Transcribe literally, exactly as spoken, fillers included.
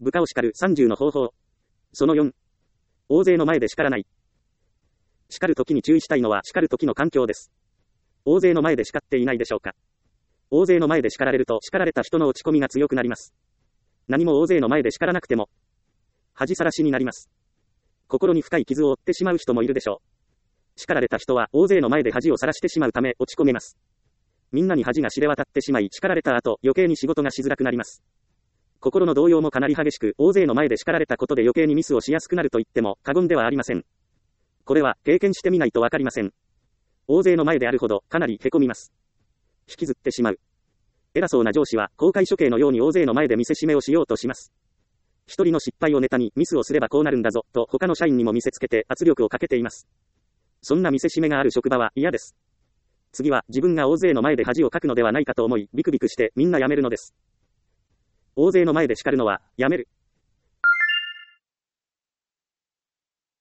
部下を叱るさんじゅうの方法。そのよん。大勢の前で叱らない。叱るときに注意したいのは叱るときの環境です。大勢の前で叱っていないでしょうか。大勢の前で叱られると叱られた人の落ち込みが強くなります。何も大勢の前で叱らなくても恥さらしになります。心に深い傷を負ってしまう人もいるでしょう。叱られた人は大勢の前で恥をさらしてしまうため落ち込めます。みんなに恥が知れ渡ってしまい叱られた後余計に仕事がしづらくなります。心の動揺もかなり激しく、大勢の前で叱られたことで余計にミスをしやすくなると言っても過言ではありません。これは経験してみないとわかりません。大勢の前であるほどかなり凹みます。引きずってしまう。偉そうな上司は公開処刑のように大勢の前で見せしめをしようとします。一人の失敗をネタにミスをすればこうなるんだぞと他の社員にも見せつけて圧力をかけています。そんな見せしめがある職場は嫌です。次は自分が大勢の前で恥をかくのではないかと思いビクビクしてみんなやめるのです。大勢の前で叱るのはやめる。